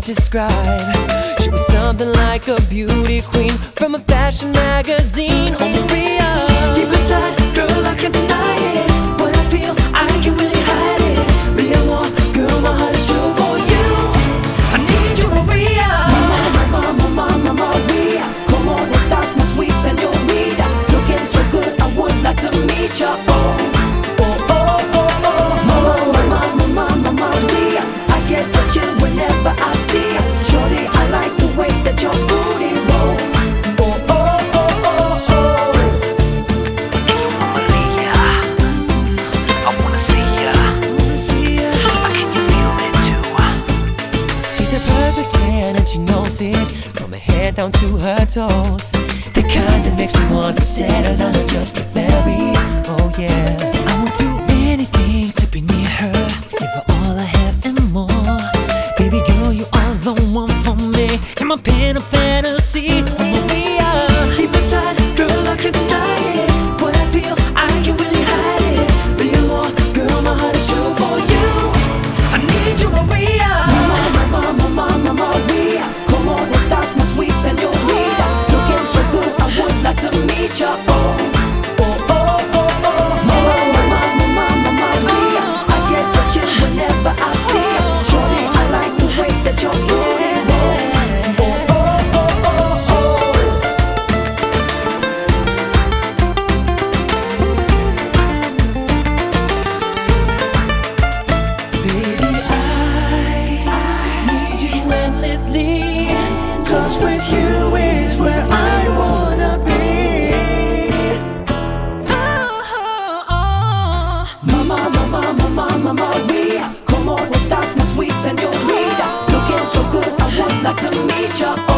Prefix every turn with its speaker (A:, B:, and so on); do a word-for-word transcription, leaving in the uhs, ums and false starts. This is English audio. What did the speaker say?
A: describe. She was something like a beauty queen from a fashion magazine. Oh Maria, deep inside, girl, I can't deny it. What I feel, I can't really hide it. Me, I want, girl, my heart is true for you. I need you, Maria. Mama, mama, mama, Maria, como estás, my sweet señorita? Looking so good, I would like to meet ya. Oh, oh, oh, oh, oh. Mama, mama, mama, Maria, I get the chill whenever I see ya. Shorty, I like the way that your booty rolls. Oh, oh, oh, oh, oh.
B: Maria, I wanna see ya. Uh, Can you feel it too?
A: She's a perfect ten and she knows it, from her head down to her toes. The kind that makes me want to settle down and just get married. Oh yeah, I would do anything to be near her, give her all I have and more. Baby girl, you are the one for me. You're my pen of fantasy. Oh Maria, deep inside, girl, I can't deny it. What I feel, I can't really hide it. Be more, girl, my heart is true for you. I need you, Maria. Mama, mama, mama, Maria, como estás, my sweet señorita? Looking so good, I would like to meet ya. Oh, oh, oh, oh, oh. Mama, mama, mama, Maria, I get the chill whenever I see ya. Shorty, I like the way that your booty rolls. Oh, oh, oh, oh, oh. Baby, I need you endlessly, 'cause with you is where I wanna be. Oh, oh, oh. Mama, mama, mama, mama, Maria, como estás, my sweet señorita? Looking so good, I would like to meet ya.